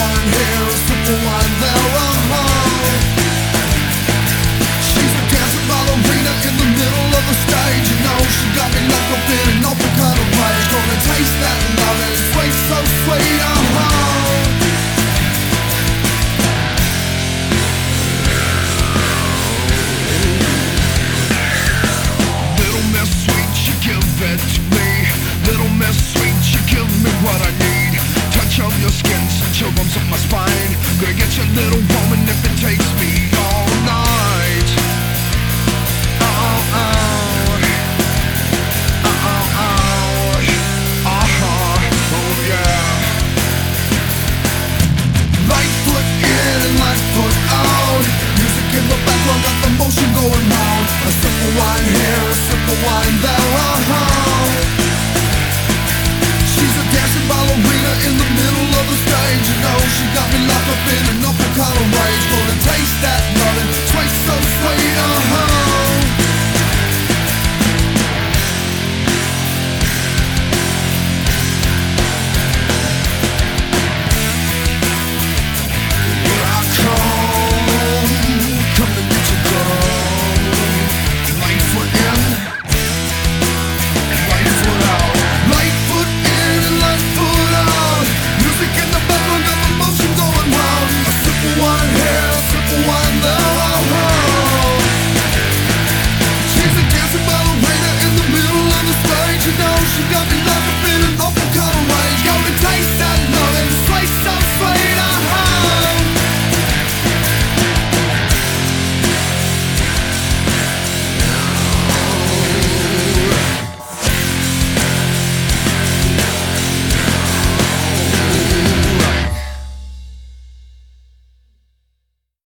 wine here, a sip of wine there, She's a dancing ballerina in the middle of the stage. You know she got me locked up in an awful kind of rage. Gonna taste that love, it's sweet, so sweet, Little Miss Sweet, you give it to me. Little Miss Sweet, you give me what I need. Touch of your skin, some chills up my spine. Gonna get you, little woman, if it takes me all night. Right foot in and left foot out. Music in the background, got the motion going round. A sip of wine here, a sip of wine there, She's a dancing ballerina in the middle of the stage. You know she got me locked up in an awful kind of rage. Gonna taste that lovin',